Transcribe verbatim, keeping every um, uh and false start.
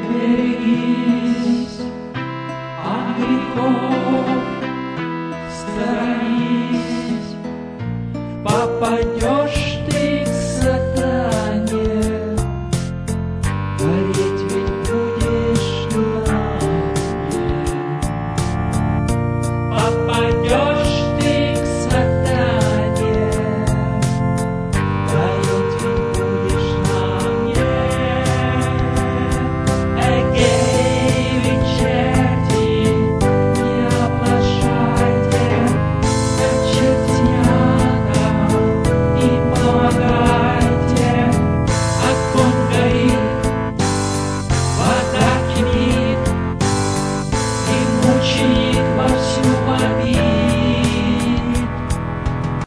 Берегись от грехов, сторонись, попадешь ты к сатане, гореть ведь будешь на огне. Попадешь ты к сатане, гореть ведь будешь на огне. Эгей, вы черти, не оплошайте, как чертята, и помогайте. Огонь горит, вода кипит, и мучи